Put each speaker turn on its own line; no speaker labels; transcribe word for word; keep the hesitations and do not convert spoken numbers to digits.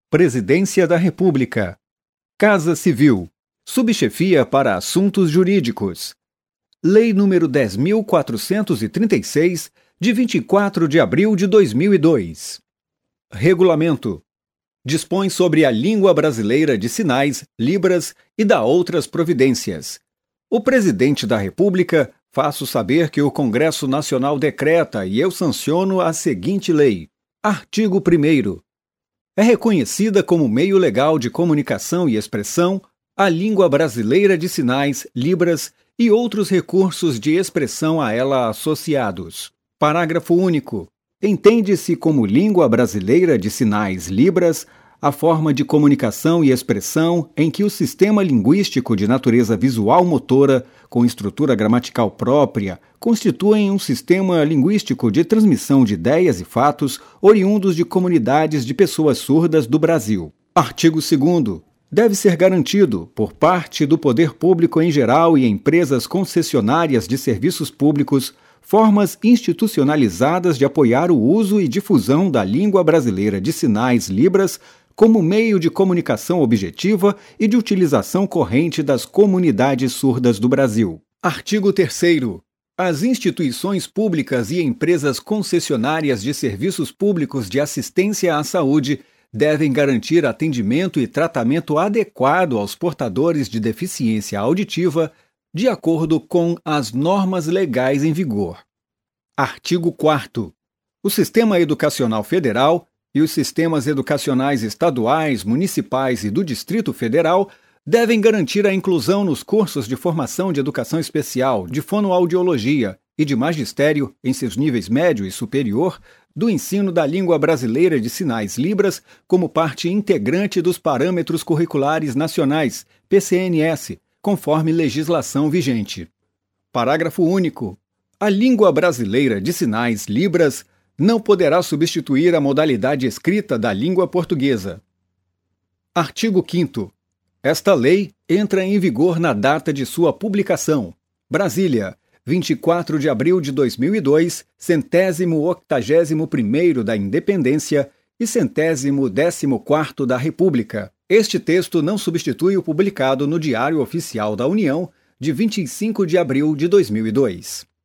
Presidência da República. Casa Civil. Subchefia para Assuntos Jurídicos. Lei número dez mil quatrocentos e trinta e seis, de vinte e quatro de abril de dois mil e dois. Regulamento. Dispõe sobre a língua brasileira de sinais, libras e dá outras providências. O Presidente da República faço saber que o Congresso Nacional decreta e eu sanciono a seguinte lei. Artigo primeiro. É reconhecida como meio legal de comunicação e expressão a língua brasileira de sinais, libras e outros recursos de expressão a ela associados. Parágrafo único. Entende-se como língua brasileira de sinais, libras, a forma de comunicação e expressão em que o sistema linguístico de natureza visual-motora, com estrutura gramatical própria, constituem um sistema linguístico de transmissão de ideias e fatos oriundos de comunidades de pessoas surdas do Brasil. Artigo segundo. Deve ser garantido, por parte do poder público em geral e empresas concessionárias de serviços públicos, formas institucionalizadas de apoiar o uso e difusão da língua brasileira de sinais, libras, como meio de comunicação objetiva e de utilização corrente das comunidades surdas do Brasil. Artigo terceiro. As instituições públicas e empresas concessionárias de serviços públicos de assistência à saúde devem garantir atendimento e tratamento adequado aos portadores de deficiência auditiva, de acordo com as normas legais em vigor. Artigo quarto. O Sistema Educacional Federal e os sistemas educacionais estaduais, municipais e do Distrito Federal devem garantir a inclusão nos cursos de formação de educação especial, de fonoaudiologia e de magistério em seus níveis médio e superior do ensino da língua brasileira de sinais libras como parte integrante dos parâmetros curriculares nacionais, P C N S, conforme legislação vigente. Parágrafo único. A língua brasileira de sinais libras não poderá substituir a modalidade escrita da língua portuguesa. Artigo quinto. Esta lei entra em vigor na data de sua publicação. Brasília, vinte e quatro de abril de dois mil e dois, centésimo octagésimo primeiro da Independência e centésimo décimo quarto da República. Este texto não substitui o publicado no Diário Oficial da União, de vinte e cinco de abril de dois mil e dois.